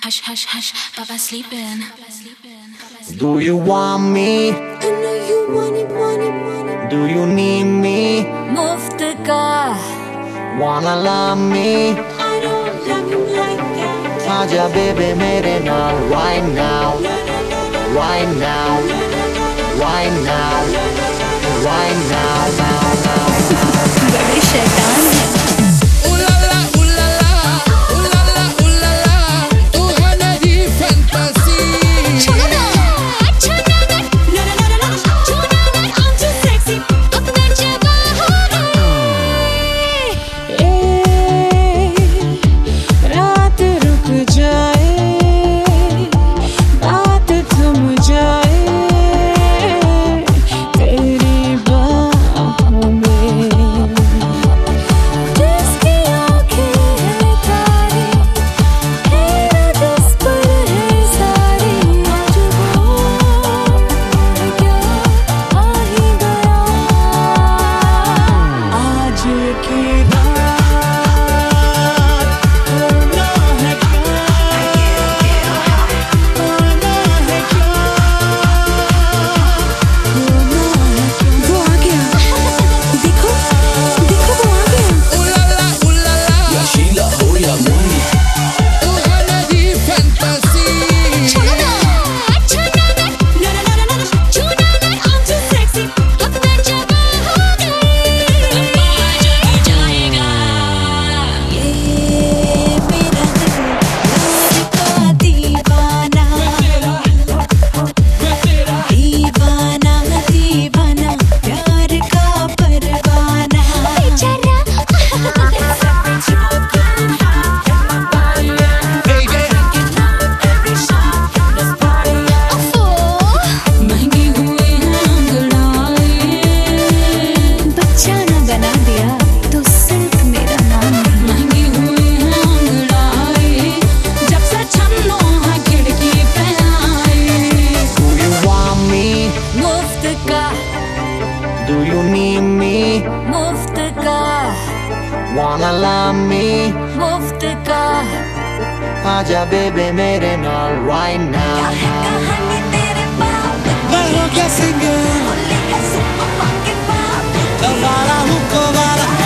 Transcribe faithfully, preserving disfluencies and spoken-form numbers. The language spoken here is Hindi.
Hush, hush, hush, Papa sleeping. Do you want me? I know you want it, want it, want it. Do you need me? मुफ्त का Wanna love me? I don't love you like that. आजा baby मेरे नाल right now, right now, right now, right now, now, now, now. बड़े शैतान हैं. Do you need me? मुफ्त का Wanna love me? मुफ्त का आजा baby मेरे नाल right now. कहानी तेरे बाप मैं हो गया सिंगर, होली है सुपर फंकी बाप दबारा हूँ को वाला